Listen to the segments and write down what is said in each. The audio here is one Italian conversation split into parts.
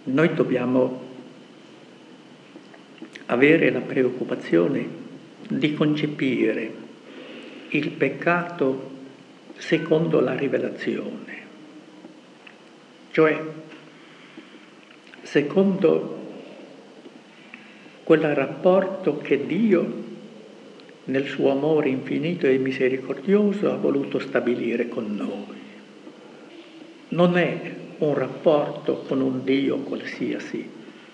Noi dobbiamo avere la preoccupazione di concepire il peccato secondo la rivelazione, cioè secondo quel rapporto che Dio, nel suo amore infinito e misericordioso, ha voluto stabilire con noi. Non è un rapporto con un Dio qualsiasi,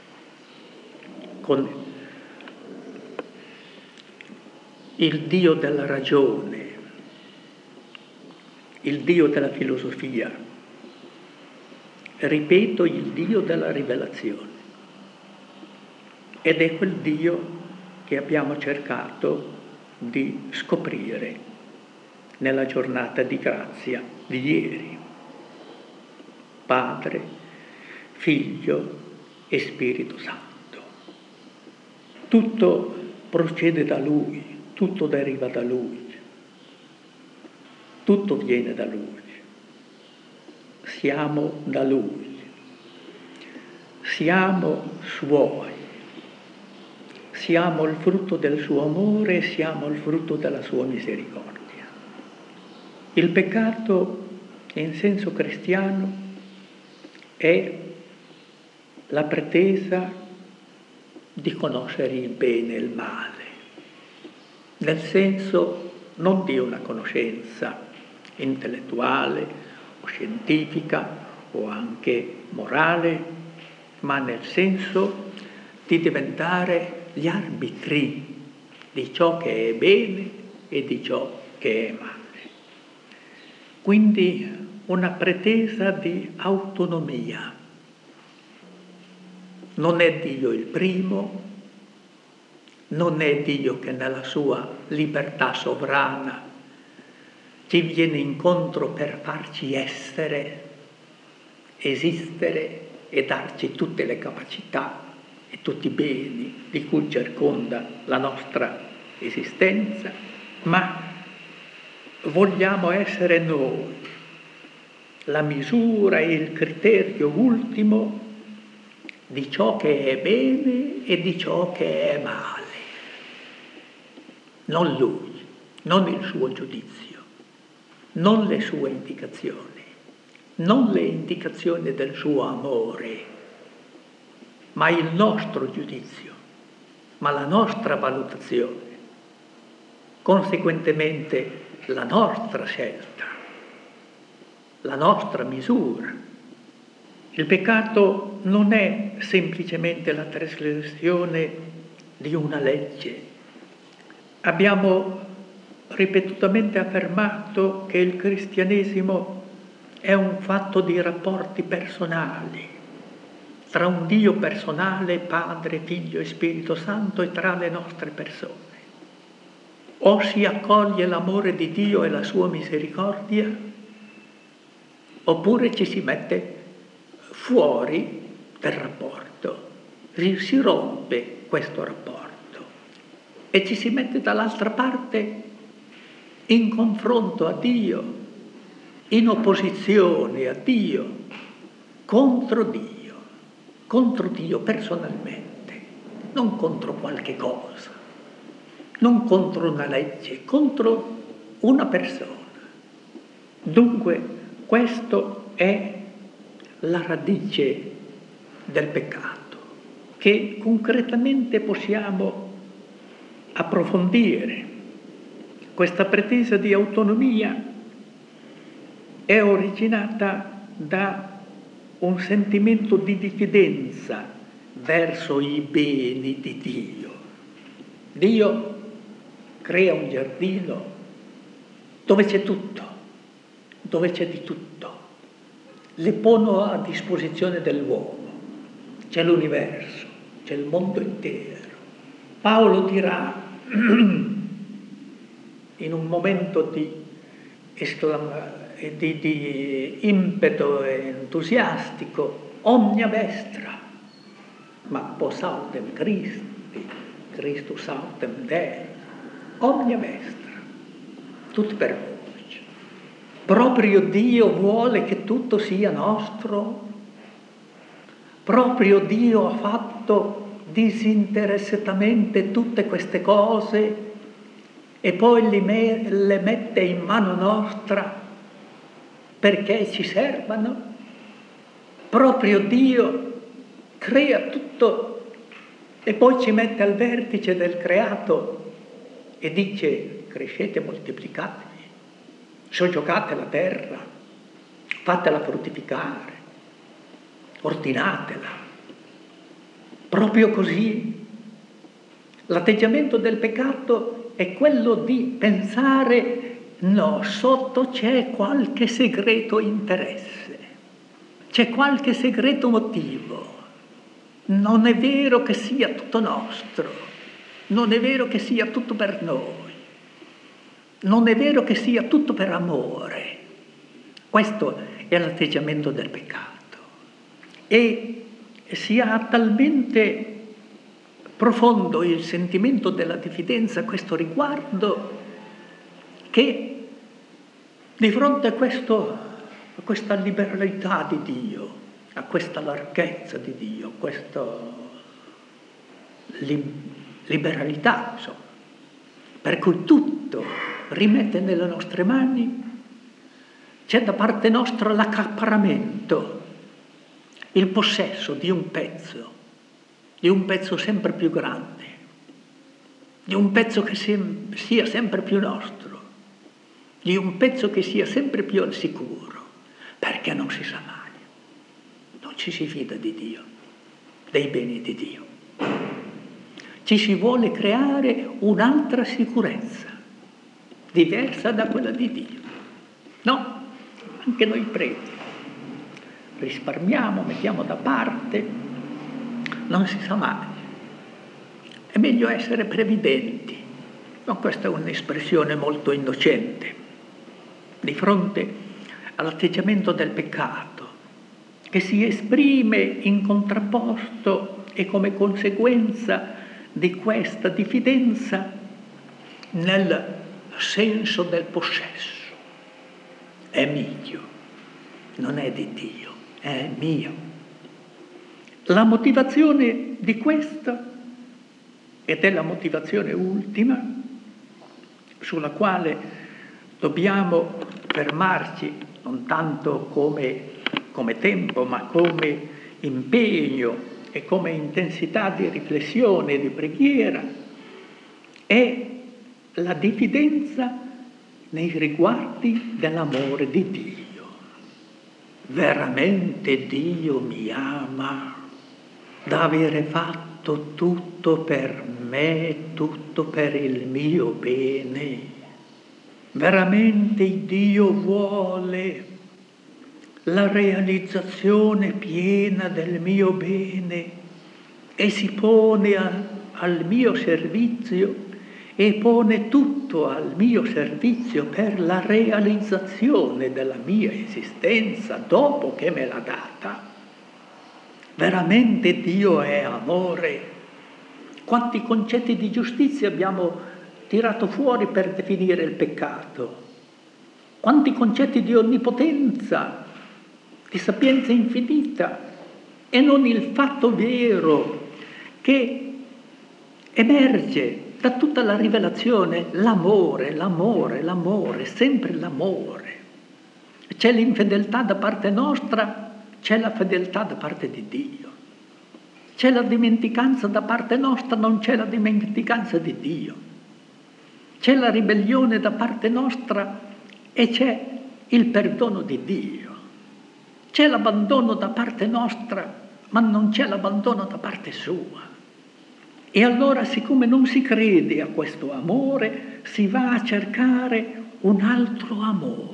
con il Dio della ragione, il Dio della filosofia, ripeto, il Dio della rivelazione. Ed è quel Dio che abbiamo cercato di scoprire nella giornata di grazia di ieri. Padre, Figlio e Spirito Santo. Tutto procede da Lui, tutto deriva da Lui, tutto viene da Lui. Siamo da Lui, siamo Suoi, siamo il frutto del suo amore, siamo il frutto della sua misericordia. Il peccato, in senso cristiano, è la pretesa di conoscere il bene e il male, nel senso non di una conoscenza intellettuale o scientifica o anche morale, ma nel senso di diventare gli arbitri di ciò che è bene e di ciò che è male. Quindi una pretesa di autonomia. Non è Dio il primo, non è Dio che nella sua libertà sovrana ci viene incontro per farci essere, esistere e darci tutte le capacità e tutti i beni di cui circonda la nostra esistenza, ma vogliamo essere noi la misura e il criterio ultimo di ciò che è bene e di ciò che è male. Non Lui, non il suo giudizio, non le sue indicazioni, non le indicazioni del suo amore, ma il nostro giudizio, ma la nostra valutazione, conseguentemente la nostra scelta, la nostra misura. Il peccato non è semplicemente la trasgressione di una legge. Abbiamo ripetutamente affermato che il cristianesimo è un fatto di rapporti personali, tra un Dio personale, Padre, Figlio e Spirito Santo, e tra le nostre persone. O si accoglie l'amore di Dio e la sua misericordia, oppure ci si mette fuori del rapporto, si rompe questo rapporto e ci si mette dall'altra parte in confronto a Dio, in opposizione a Dio, contro Dio personalmente, non contro qualche cosa, non contro una legge, contro una persona. Dunque, questo è la radice del peccato, che concretamente possiamo approfondire. Questa pretesa di autonomia è originata da un sentimento di diffidenza verso i beni di Dio. Dio crea un giardino dove c'è tutto, dove c'è di tutto. Le pone a disposizione dell'uomo. C'è l'universo, c'è il mondo intero. Paolo dirà, in un momento di impeto entusiastico, omnia vestra, ma pos autem Christi, Christus autem Dei, omnia vestra, tutto per voi. Proprio Dio vuole che tutto sia nostro, Proprio Dio ha fatto disinteressatamente tutte queste cose e poi le mette in mano nostra perché ci servano. Proprio Dio crea tutto e poi ci mette al vertice del creato e dice: crescete, moltiplicatevi, soggiogate la terra, fatela fruttificare, ordinatela. Proprio così. L'atteggiamento del peccato è quello di pensare: no, sotto c'è qualche segreto interesse, c'è qualche segreto motivo. Non è vero che sia tutto nostro, non è vero che sia tutto per noi, non è vero che sia tutto per amore. Questo è l'atteggiamento del peccato. E si ha talmente profondo il sentimento della diffidenza a questo riguardo che di fronte a questa liberalità di Dio, a questa larghezza di Dio, a questa liberalità, insomma, per cui tutto rimette nelle nostre mani, c'è da parte nostra l'accaparramento, il possesso di un pezzo sempre più grande, di un pezzo che sia sempre più nostro, di un pezzo che sia sempre più al sicuro, perché non si sa mai, non ci si fida di Dio, dei beni di Dio. Ci si vuole creare un'altra sicurezza, diversa da quella di Dio. No, anche noi preti risparmiamo, mettiamo da parte, non si sa mai. È meglio essere previdenti. Ma questa è un'espressione molto innocente di fronte all'atteggiamento del peccato, che si esprime in contrapposto e come conseguenza di questa diffidenza nel senso del possesso. È mio, non è di Dio, è mio. La motivazione di questa, ed è la motivazione ultima, sulla quale dobbiamo fermarci non tanto come tempo, ma come impegno e come intensità di riflessione e di preghiera, è la diffidenza nei riguardi dell'amore di Dio. Veramente Dio mi ama da avere fatto tutto per me, tutto per il mio bene. Veramente Dio vuole la realizzazione piena del mio bene e si pone al mio servizio e pone tutto al mio servizio per la realizzazione della mia esistenza dopo che me l'ha data. Veramente Dio è amore. Quanti concetti di giustizia abbiamo tirato fuori per definire il peccato? Quanti concetti di onnipotenza, di sapienza infinita, e non il fatto vero che emerge da tutta la rivelazione, l'amore, sempre l'amore. C'è l'infedeltà da parte nostra, c'è la fedeltà da parte di Dio. C'è la dimenticanza da parte nostra, non c'è la dimenticanza di Dio. C'è la ribellione da parte nostra e c'è il perdono di Dio. C'è l'abbandono da parte nostra, ma non c'è l'abbandono da parte sua. E allora, siccome non si crede a questo amore, si va a cercare un altro amore,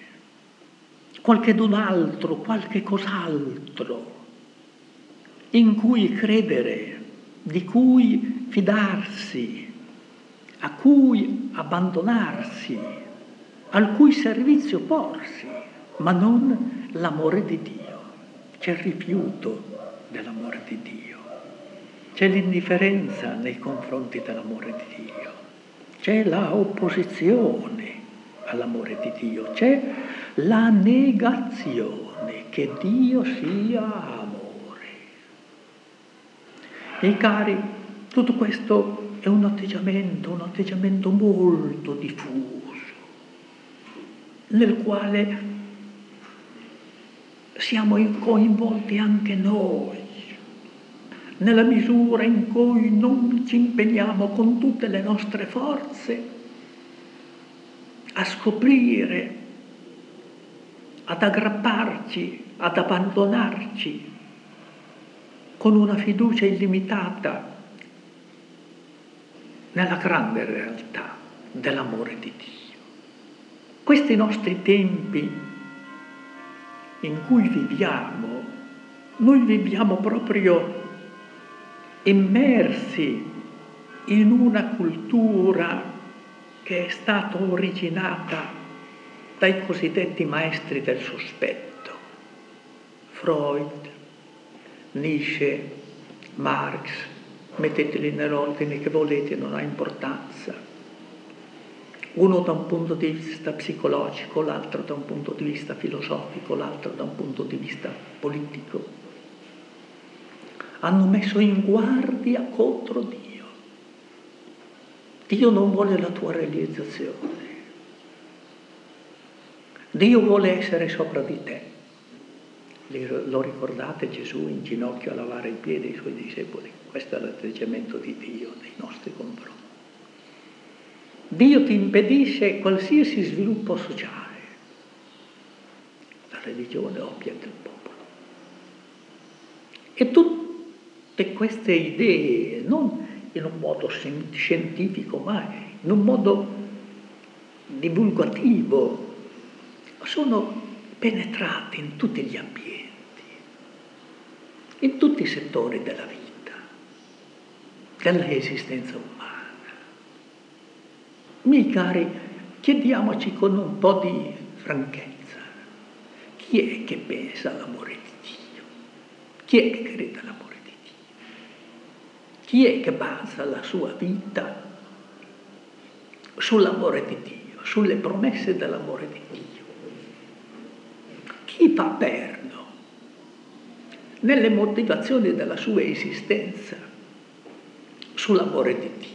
qualchedun altro, qualche cos'altro, in cui credere, di cui fidarsi, a cui abbandonarsi, al cui servizio porsi, ma non l'amore di Dio. C'è il rifiuto dell'amore di Dio. C'è l'indifferenza nei confronti dell'amore di Dio, c'è la opposizione all'amore di Dio, c'è la negazione che Dio sia amore. Miei cari, tutto questo è un atteggiamento molto diffuso, nel quale siamo coinvolti anche noi, nella misura in cui non ci impegniamo con tutte le nostre forze a scoprire, ad aggrapparci, ad abbandonarci con una fiducia illimitata nella grande realtà dell'amore di Dio. Questi nostri tempi in cui viviamo, noi viviamo proprio immersi in una cultura che è stata originata dai cosiddetti maestri del sospetto, Freud, Nietzsche, Marx, metteteli nell'ordine che volete, non ha importanza. Uno da un punto di vista psicologico, l'altro da un punto di vista filosofico, l'altro da un punto di vista politico. Hanno messo in guardia contro Dio. Dio non vuole la tua realizzazione. Dio vuole essere sopra di te. Lo ricordate Gesù in ginocchio a lavare i piedi ai suoi discepoli? Questo è l'atteggiamento di Dio nei nostri confronti. Dio ti impedisce qualsiasi sviluppo sociale. La religione oppia del popolo. E tutte queste idee, non in un modo scientifico, ma in un modo divulgativo, sono penetrate in tutti gli ambienti, in tutti i settori della vita, dell'esistenza umana. Miei cari, chiediamoci con un po' di franchezza, chi è che pensa all'amore di Dio? Chi è che crede all'amore di Dio? Chi è che basa la sua vita sull'amore di Dio, sulle promesse dell'amore di Dio? Chi fa perno nelle motivazioni della sua esistenza sull'amore di Dio?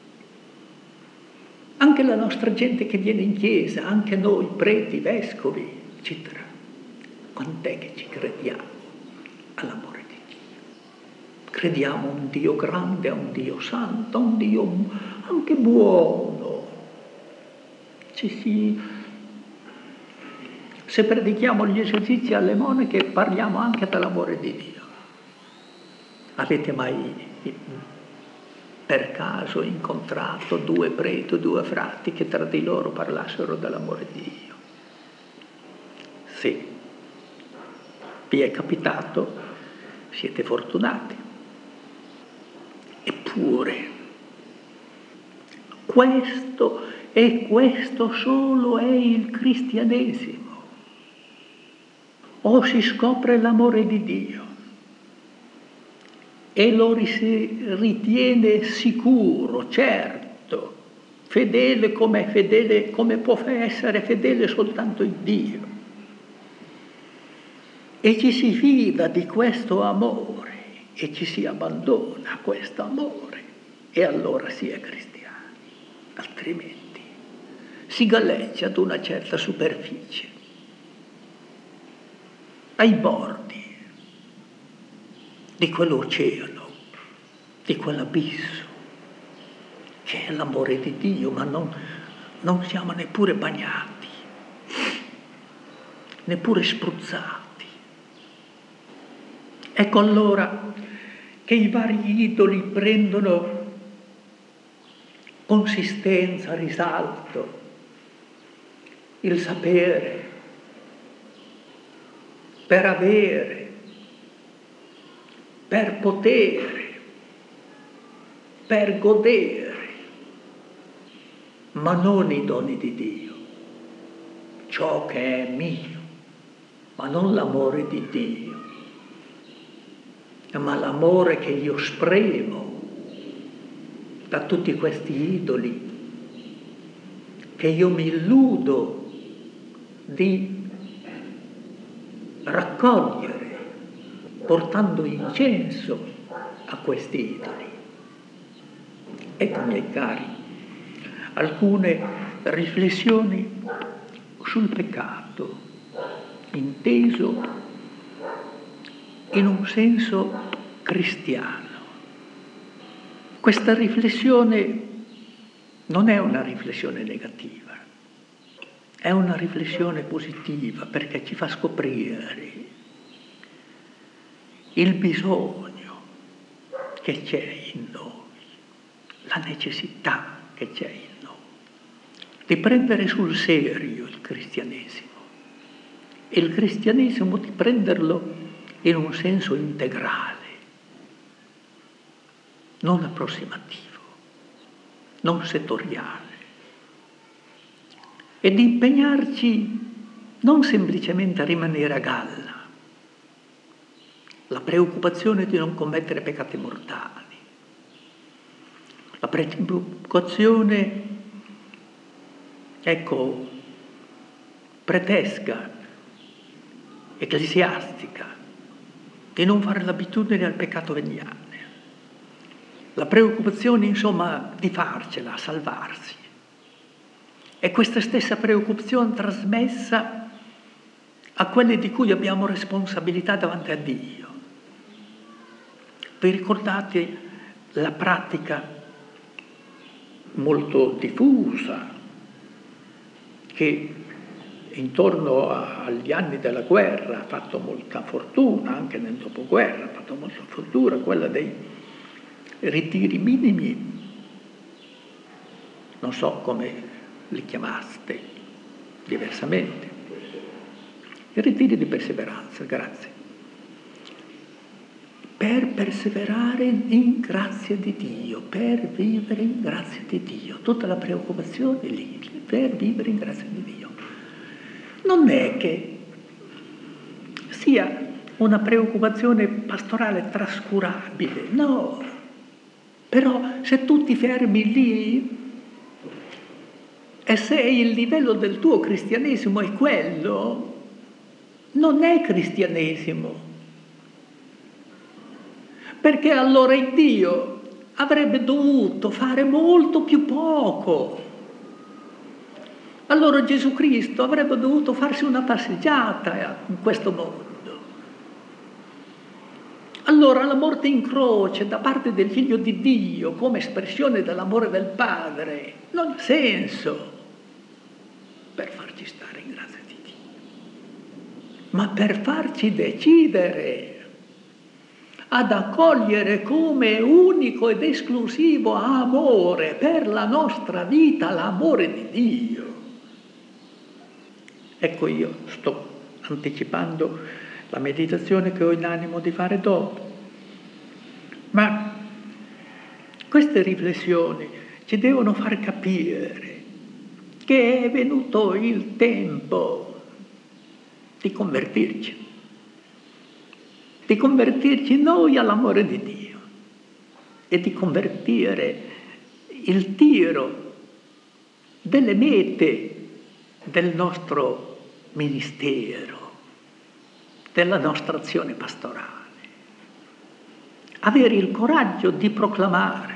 Anche la nostra gente che viene in chiesa, anche noi preti, vescovi, eccetera, quant'è che ci crediamo all'amore di Dio? Crediamo a un Dio grande, a un Dio santo, a un Dio anche buono. Se predichiamo gli esercizi alle monache parliamo anche dell'amore di Dio. Avete mai per caso incontrato due preti, due frati che tra di loro parlassero dell'amore di Dio? Sì, vi è capitato, siete fortunati. Eppure, questo solo è il cristianesimo. O si scopre l'amore di Dio e lo si ritiene sicuro, certo, fedele come può essere fedele soltanto il Dio. E ci si fida di questo amore e ci si abbandona a questo amore e allora si è cristiani, altrimenti si galleggia ad una certa superficie, ai bordi di quell'oceano, di quell'abisso, che è l'amore di Dio, ma non siamo neppure bagnati, neppure spruzzati. Ecco allora che i vari idoli prendono consistenza, risalto, il sapere, per avere, per potere, per godere, ma non i doni di Dio, ciò che è mio, ma non l'amore di Dio, ma l'amore che io spremo da tutti questi idoli, che io mi illudo di raccogliere portando incenso a questi idoli. Ecco, miei cari, alcune riflessioni sul peccato, inteso in un senso cristiano. Questa riflessione non è una riflessione negativa, è una riflessione positiva perché ci fa scoprire il bisogno che c'è in noi, la necessità che c'è in noi, di prendere sul serio il cristianesimo e il cristianesimo di prenderlo in un senso integrale, non approssimativo, non settoriale, e di impegnarci non semplicemente a rimanere a galla, la preoccupazione di non commettere peccati mortali, la preoccupazione, ecco, pretesca, ecclesiastica, di non fare l'abitudine al peccato veniale, la preoccupazione, insomma, di farcela, salvarsi. E questa stessa preoccupazione trasmessa a quelli di cui abbiamo responsabilità davanti a Dio. Vi ricordate la pratica molto diffusa che intorno agli anni della guerra ha fatto molta fortuna, anche nel dopoguerra ha fatto molta fortuna, quella dei ritiri minimi, non so come li chiamaste diversamente, i ritiri di perseveranza, grazie, per perseverare in grazia di Dio, per vivere in grazia di Dio, tutta la preoccupazione lì, per vivere in grazia di Dio. Non è che sia una preoccupazione pastorale trascurabile, no. Però se tu ti fermi lì e se il livello del tuo cristianesimo è quello, non è cristianesimo. Perché allora il Dio avrebbe dovuto fare molto più poco. Allora Gesù Cristo avrebbe dovuto farsi una passeggiata in questo mondo. Allora la morte in croce da parte del Figlio di Dio come espressione dell'amore del Padre non ha senso per farci stare in grazia di Dio, ma per farci decidere ad accogliere come unico ed esclusivo amore per la nostra vita l'amore di Dio. Ecco, io sto anticipando la meditazione che ho in animo di fare dopo. Ma queste riflessioni ci devono far capire che è venuto il tempo di convertirci noi all'amore di Dio e di convertire il tiro delle mete del nostro ministero, della nostra azione pastorale. Avere il coraggio di proclamare,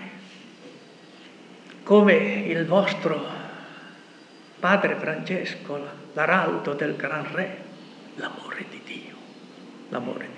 come il vostro padre Francesco, l'araldo del Gran Re, l'amore di Dio, l'amore